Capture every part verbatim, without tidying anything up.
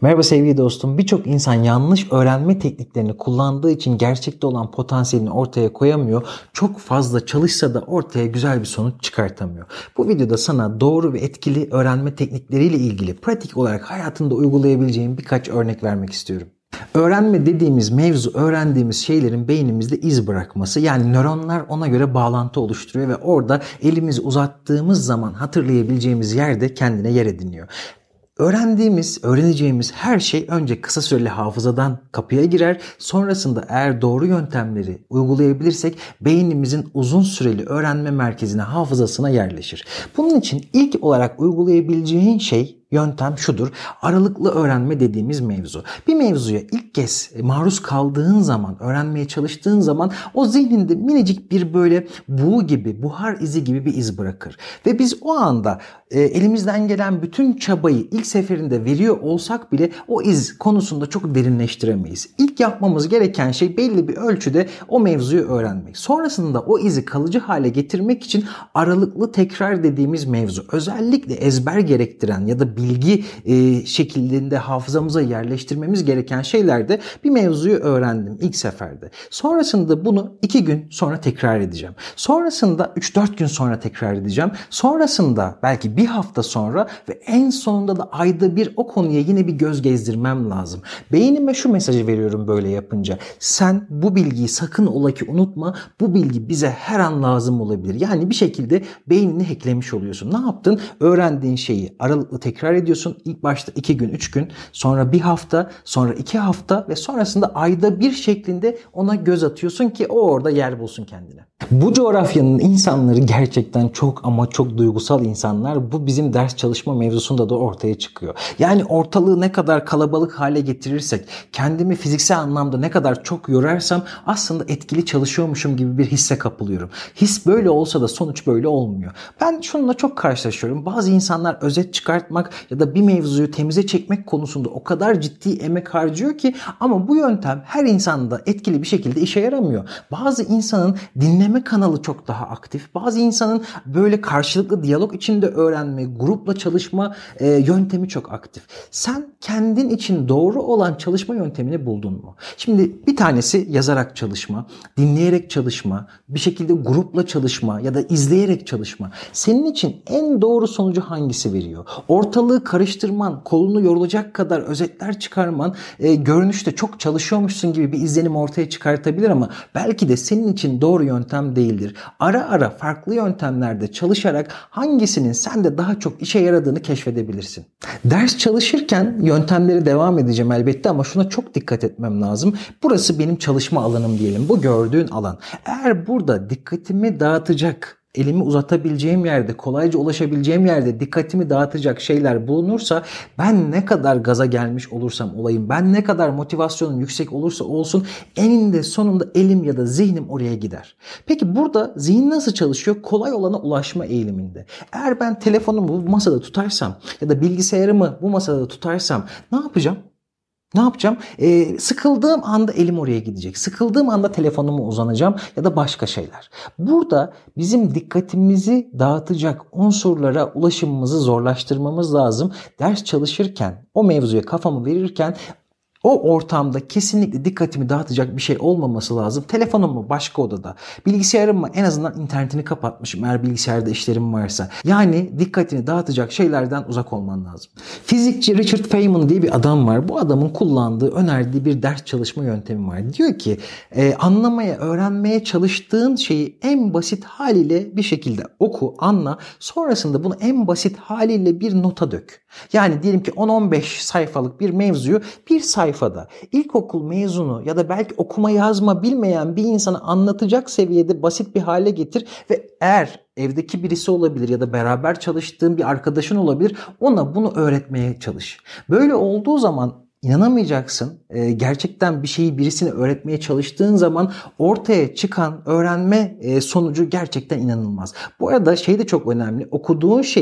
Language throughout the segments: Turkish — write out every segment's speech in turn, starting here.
Merhaba sevgili dostum. Birçok insan yanlış öğrenme tekniklerini kullandığı için gerçekte olan potansiyelini ortaya koyamıyor. Çok fazla çalışsa da ortaya güzel bir sonuç çıkartamıyor. Bu videoda sana doğru ve etkili öğrenme teknikleriyle ilgili pratik olarak hayatında uygulayabileceğin birkaç örnek vermek istiyorum. Öğrenme dediğimiz mevzu, öğrendiğimiz şeylerin beynimizde iz bırakması. Yani nöronlar ona göre bağlantı oluşturuyor ve orada elimizi uzattığımız zaman hatırlayabileceğimiz yerde kendine yer ediniyor. Öğrendiğimiz, öğreneceğimiz her şey önce kısa süreli hafızadan kapıya girer. Sonrasında eğer doğru yöntemleri uygulayabilirsek beynimizin uzun süreli öğrenme merkezine, hafızasına yerleşir. Bunun için ilk olarak uygulayabileceğin şey, yöntem şudur. Aralıklı öğrenme dediğimiz mevzu. Bir mevzuya ilk kez maruz kaldığın zaman, öğrenmeye çalıştığın zaman o zihninde minicik bir böyle buğu gibi, buhar izi gibi bir iz bırakır. Ve biz o anda e, elimizden gelen bütün çabayı ilk seferinde veriyor olsak bile o iz konusunda çok derinleştiremeyiz. İlk yapmamız gereken şey belli bir ölçüde o mevzuyu öğrenmek. Sonrasında o izi kalıcı hale getirmek için aralıklı tekrar dediğimiz mevzu. Özellikle ezber gerektiren ya da bilgi e, şeklinde hafızamıza yerleştirmemiz gereken şeylerde bir mevzuyu öğrendim ilk seferde. Sonrasında bunu iki gün sonra tekrar edeceğim. Sonrasında üç dört gün sonra tekrar edeceğim. Sonrasında belki bir hafta sonra ve en sonunda da ayda bir o konuya yine bir göz gezdirmem lazım. Beynime şu mesajı veriyorum böyle yapınca. Sen bu bilgiyi sakın ola ki unutma. Bu bilgi bize her an lazım olabilir. Yani bir şekilde beynini hacklemiş oluyorsun. Ne yaptın? Öğrendiğin şeyi aralıklı tekrar ediyorsun. İlk başta iki gün, üç gün, sonra bir hafta, sonra iki hafta ve sonrasında ayda bir şeklinde ona göz atıyorsun ki o orada yer bulsun kendine. Bu coğrafyanın insanları gerçekten çok ama çok duygusal insanlar. Bu bizim ders çalışma mevzusunda da ortaya çıkıyor. Yani ortalığı ne kadar kalabalık hale getirirsek, kendimi fiziksel anlamda ne kadar çok yorarsam aslında etkili çalışıyormuşum gibi bir hisse kapılıyorum. His böyle olsa da sonuç böyle olmuyor. Ben şununla çok karşılaşıyorum. Bazı insanlar özet çıkartmak ya da bir mevzuyu temize çekmek konusunda o kadar ciddi emek harcıyor ki ama bu yöntem her insanda etkili bir şekilde işe yaramıyor. Bazı insanın dinleme kanalı çok daha aktif. Bazı insanın böyle karşılıklı diyalog içinde öğrenme, grupla çalışma e, yöntemi çok aktif. Sen kendin için doğru olan çalışma yöntemini buldun mu? Şimdi bir tanesi yazarak çalışma, dinleyerek çalışma, bir şekilde grupla çalışma ya da izleyerek çalışma. Senin için en doğru sonucu hangisi veriyor? Ortalığı karıştırman, kolunu yorulacak kadar özetler çıkarman e, görünüşte çok çalışıyormuşsun gibi bir izlenim ortaya çıkartabilir ama belki de senin için doğru yöntem değildir. Ara ara farklı yöntemlerde çalışarak hangisinin sende daha çok işe yaradığını keşfedebilirsin. Ders çalışırken yöntemlere devam edeceğim elbette ama şuna çok dikkat etmem lazım. Burası benim çalışma alanım diyelim. Bu gördüğün alan. Eğer burada dikkatimi dağıtacak, elimi uzatabileceğim yerde, kolayca ulaşabileceğim yerde dikkatimi dağıtacak şeyler bulunursa ben ne kadar gaza gelmiş olursam olayım, ben ne kadar motivasyonum yüksek olursa olsun eninde sonunda elim ya da zihnim oraya gider. Peki burada zihin nasıl çalışıyor? Kolay olana ulaşma eğiliminde. Eğer ben telefonumu bu masada tutarsam ya da bilgisayarımı bu masada tutarsam ne yapacağım? Ne yapacağım? Ee, sıkıldığım anda elim oraya gidecek. Sıkıldığım anda telefonuma uzanacağım ya da başka şeyler. Burada bizim dikkatimizi dağıtacak unsurlara ulaşımımızı zorlaştırmamız lazım. Ders çalışırken, o mevzuya kafamı verirken o ortamda kesinlikle dikkatimi dağıtacak bir şey olmaması lazım. Telefonum mu başka odada, bilgisayarım mı en azından internetini kapatmışım eğer bilgisayarda işlerim varsa. Yani dikkatini dağıtacak şeylerden uzak olman lazım. Fizikçi Richard Feynman diye bir adam var. Bu adamın kullandığı, önerdiği bir ders çalışma yöntemi var. Diyor ki e, anlamaya, öğrenmeye çalıştığın şeyi en basit haliyle bir şekilde oku, anla. Sonrasında bunu en basit haliyle bir nota dök. Yani diyelim ki on on beş sayfalık bir mevzuyu bir sayfa sayfada ilkokul mezunu ya da belki okuma yazma bilmeyen bir insana anlatacak seviyede basit bir hale getir ve eğer evdeki birisi olabilir ya da beraber çalıştığın bir arkadaşın olabilir ona bunu öğretmeye çalış. Böyle olduğu zaman İnanamayacaksın. Ee, gerçekten bir şeyi birisine öğretmeye çalıştığın zaman ortaya çıkan öğrenme e, sonucu gerçekten inanılmaz. Bu arada şey de çok önemli. Okuduğun şeyi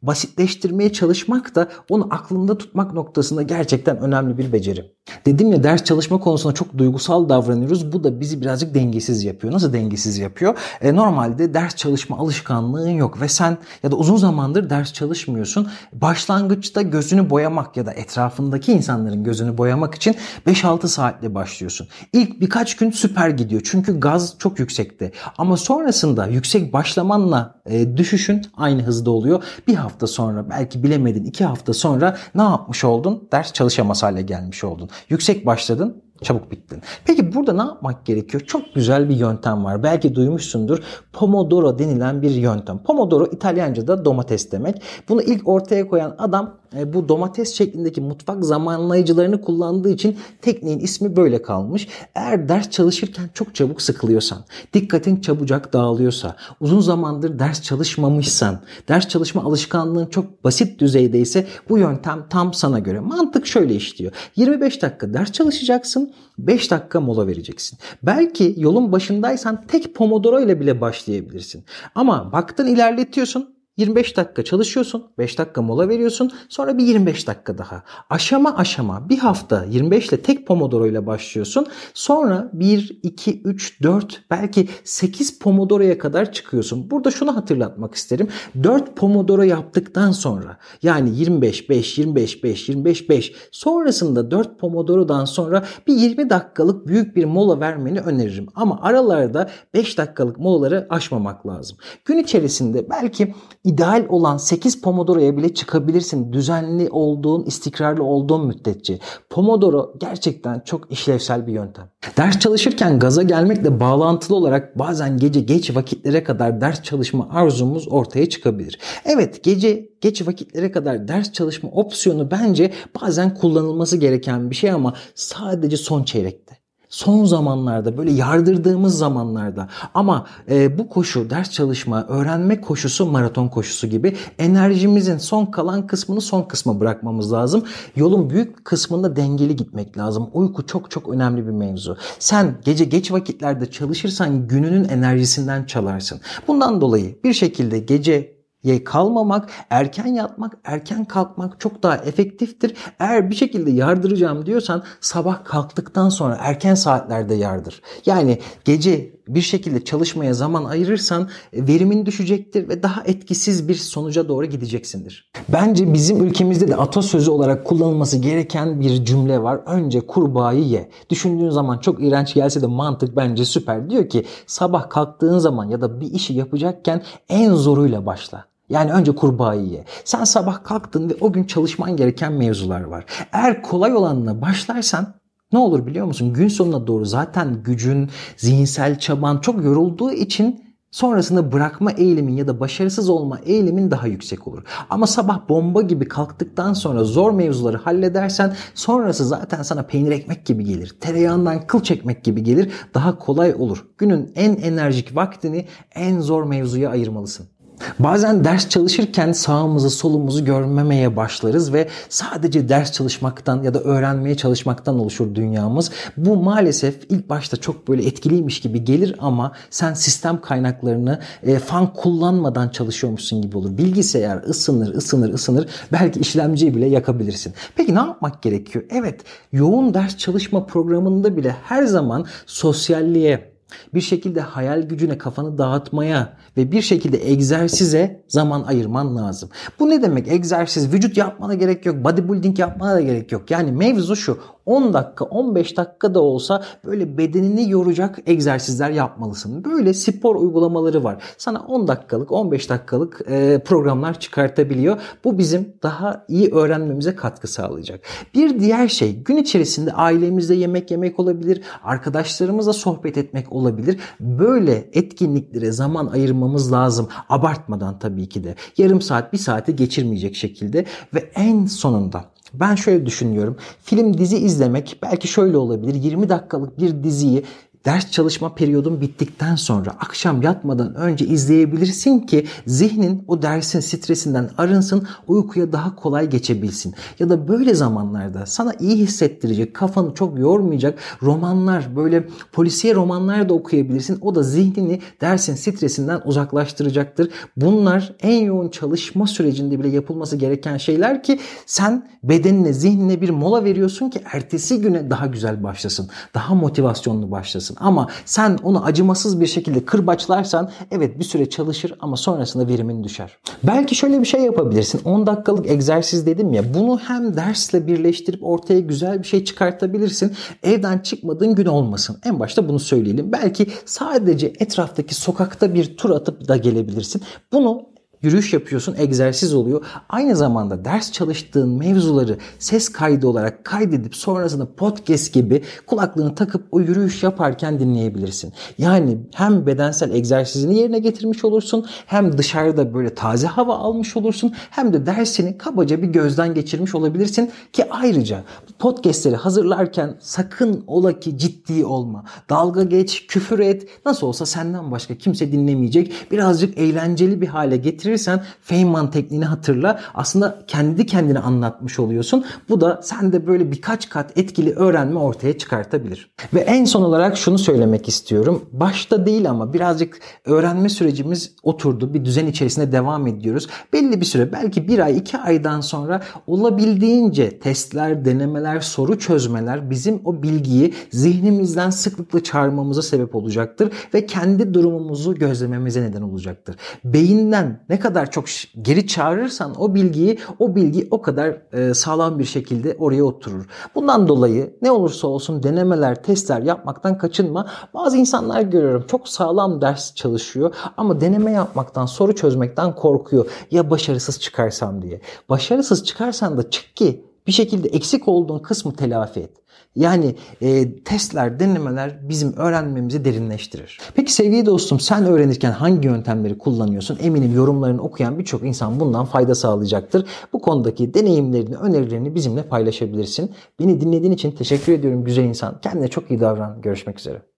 basitleştirmeye çalışmak da onu aklında tutmak noktasında gerçekten önemli bir beceri. Dedim ya, ders çalışma konusunda çok duygusal davranıyoruz. Bu da bizi birazcık dengesiz yapıyor. Nasıl dengesiz yapıyor? E, normalde ders çalışma alışkanlığın yok ve sen ya da uzun zamandır ders çalışmıyorsun. Başlangıçta gözünü boyamak ya da etrafındaki insanların gözünü boyamak için beş altı saatle başlıyorsun. İlk birkaç gün süper gidiyor çünkü gaz çok yüksekte. Ama sonrasında yüksek başlamanla e, düşüşün aynı hızda oluyor. Bir hafta sonra, belki bilemedin iki hafta sonra ne yapmış oldun? Ders çalışamaz hale gelmiş oldun. Yüksek başladın, çabuk bittin. Peki burada ne yapmak gerekiyor? Çok güzel bir yöntem var. Belki duymuşsundur. Pomodoro denilen bir yöntem. Pomodoro İtalyanca'da domates demek. Bunu ilk ortaya koyan adam bu domates şeklindeki mutfak zamanlayıcılarını kullandığı için tekniğin ismi böyle kalmış. Eğer ders çalışırken çok çabuk sıkılıyorsan, dikkatin çabucak dağılıyorsa, uzun zamandır ders çalışmamışsan, ders çalışma alışkanlığın çok basit düzeydeyse bu yöntem tam sana göre. Mantık şöyle işliyor. yirmi beş dakika ders çalışacaksın, beş dakika mola vereceksin. Belki yolun başındaysan tek Pomodoro ile bile başlayabilirsin. Ama baktın ilerletiyorsun. yirmi beş dakika çalışıyorsun, beş dakika mola veriyorsun, sonra bir yirmi beş dakika daha. Aşama aşama bir hafta yirmi beş ile tek Pomodoro ile başlıyorsun. Sonra bir, iki, üç, dört, belki sekiz Pomodoro'ya kadar çıkıyorsun. Burada şunu hatırlatmak isterim. dört Pomodoro yaptıktan sonra, yani yirmi beş, beş, yirmi beş, beş, yirmi beş, beş, sonrasında dört Pomodoro'dan sonra bir yirmi dakikalık büyük bir mola vermeni öneririm. Ama aralarda beş dakikalık molaları aşmamak lazım. Gün içerisinde belki İdeal olan sekiz Pomodoro'ya bile çıkabilirsin. Düzenli olduğun, istikrarlı olduğun müddetçe. Pomodoro gerçekten çok işlevsel bir yöntem. Ders çalışırken gaza gelmekle bağlantılı olarak bazen gece geç vakitlere kadar ders çalışma arzumuz ortaya çıkabilir. Evet, gece geç vakitlere kadar ders çalışma opsiyonu bence bazen kullanılması gereken bir şey ama sadece son çeyrekte. Son zamanlarda, böyle yardırdığımız zamanlarda, ama e, bu koşu, ders çalışma, öğrenme koşusu maraton koşusu gibi enerjimizin son kalan kısmını son kısma bırakmamız lazım. Yolun büyük kısmında dengeli gitmek lazım. Uyku çok çok önemli bir mevzu. Sen gece geç vakitlerde çalışırsan gününün enerjisinden çalarsın. Bundan dolayı bir şekilde gece Ye kalmamak, erken yatmak, erken kalkmak çok daha efektiftir. Eğer bir şekilde yardıracağım diyorsan sabah kalktıktan sonra erken saatlerde yardır. Yani gece bir şekilde çalışmaya zaman ayırırsan verimin düşecektir ve daha etkisiz bir sonuca doğru gideceksindir. Bence bizim ülkemizde de atasözü olarak kullanılması gereken bir cümle var. Önce kurbağayı ye. Düşündüğün zaman çok iğrenç gelse de mantık bence süper. Diyor ki sabah kalktığın zaman ya da bir işi yapacakken en zoruyla başla. Yani önce kurbağayı ye. Sen sabah kalktın ve o gün çalışman gereken mevzular var. Eğer kolay olanla başlarsan ne olur biliyor musun? Gün sonuna doğru zaten gücün, zihinsel çaban çok yorulduğu için sonrasında bırakma eğilimin ya da başarısız olma eğilimin daha yüksek olur. Ama sabah bomba gibi kalktıktan sonra zor mevzuları halledersen sonrası zaten sana peynir ekmek gibi gelir. Tereyağından kıl çekmek gibi gelir. Daha kolay olur. Günün en enerjik vaktini en zor mevzuya ayırmalısın. Bazen ders çalışırken sağımızı solumuzu görmemeye başlarız ve sadece ders çalışmaktan ya da öğrenmeye çalışmaktan oluşur dünyamız. Bu maalesef ilk başta çok böyle etkiliymiş gibi gelir ama sen sistem kaynaklarını e, fan kullanmadan çalışıyormuşsun gibi olur. Bilgisayar ısınır, ısınır, ısınır. Belki işlemciyi bile yakabilirsin. Peki ne yapmak gerekiyor? Evet, yoğun ders çalışma programında bile her zaman sosyalliğe, bir şekilde hayal gücüne, kafanı dağıtmaya ve bir şekilde egzersize zaman ayırman lazım. Bu ne demek? Egzersiz, vücut yapmana gerek yok, bodybuilding yapmana da gerek yok. Yani mevzu şu: on dakika, on beş dakika da olsa böyle bedenini yoracak egzersizler yapmalısın. Böyle spor uygulamaları var. Sana on dakikalık, on beş dakikalık programlar çıkartabiliyor. Bu bizim daha iyi öğrenmemize katkı sağlayacak. Bir diğer şey, gün içerisinde ailemizle yemek yemek olabilir, arkadaşlarımızla sohbet etmek olabilir. Böyle etkinliklere zaman ayırmamız lazım. Abartmadan tabii ki de. Yarım saat, bir saati geçirmeyecek şekilde ve en sonunda ben şöyle düşünüyorum. Film, dizi izlemek belki şöyle olabilir. yirmi dakikalık bir diziyi ders çalışma periyodun bittikten sonra akşam yatmadan önce izleyebilirsin ki zihnin o dersin stresinden arınsın, uykuya daha kolay geçebilsin. Ya da böyle zamanlarda sana iyi hissettirecek, kafanı çok yormayacak romanlar, böyle polisiye romanlar da okuyabilirsin. O da zihnini dersin stresinden uzaklaştıracaktır. Bunlar en yoğun çalışma sürecinde bile yapılması gereken şeyler ki sen bedenine, zihnine bir mola veriyorsun ki ertesi güne daha güzel başlasın. Daha motivasyonlu başlasın. Ama sen onu acımasız bir şekilde kırbaçlarsan evet bir süre çalışır ama sonrasında verimin düşer. Belki şöyle bir şey yapabilirsin. on dakikalık egzersiz dedim ya, bunu hem dersle birleştirip ortaya güzel bir şey çıkartabilirsin. Evden çıkmadığın gün olmasın. En başta bunu söyleyelim. Belki sadece etraftaki sokakta bir tur atıp da gelebilirsin. Bunu yürüyüş yapıyorsun, egzersiz oluyor. Aynı zamanda ders çalıştığın mevzuları ses kaydı olarak kaydedip sonrasında podcast gibi kulaklığını takıp o yürüyüş yaparken dinleyebilirsin. Yani hem bedensel egzersizini yerine getirmiş olursun, hem dışarıda böyle taze hava almış olursun, hem de dersini kabaca bir gözden geçirmiş olabilirsin ki ayrıca podcastleri hazırlarken sakın ola ki ciddi olma. Dalga geç, küfür et. Nasıl olsa senden başka kimse dinlemeyecek. Birazcık eğlenceli bir hale getir. Feynman tekniğini hatırla. Aslında kendi kendine anlatmış oluyorsun. Bu da sende böyle birkaç kat etkili öğrenme ortaya çıkartabilir. Ve en son olarak şunu söylemek istiyorum. Başta değil ama birazcık öğrenme sürecimiz oturdu. Bir düzen içerisinde devam ediyoruz. Belli bir süre, belki bir ay, iki aydan sonra olabildiğince testler, denemeler, soru çözmeler bizim o bilgiyi zihnimizden sıklıkla çağırmamıza sebep olacaktır ve kendi durumumuzu gözlememize neden olacaktır. Beyinden ne kadar çok geri çağırırsan o bilgiyi, o bilgi o kadar e, sağlam bir şekilde oraya oturur. Bundan dolayı ne olursa olsun denemeler, testler yapmaktan kaçınma. Bazı insanlar görüyorum çok sağlam ders çalışıyor ama deneme yapmaktan, soru çözmekten korkuyor. Ya başarısız çıkarsam diye. Başarısız çıkarsan da çık ki bir şekilde eksik olduğun kısmı telafi et. Yani e, testler, denemeler bizim öğrenmemizi derinleştirir. Peki sevgili dostum, sen öğrenirken hangi yöntemleri kullanıyorsun? Eminim yorumlarını okuyan birçok insan bundan fayda sağlayacaktır. Bu konudaki deneyimlerini, önerilerini bizimle paylaşabilirsin. Beni dinlediğin için teşekkür ediyorum güzel insan. Kendine çok iyi davran. Görüşmek üzere.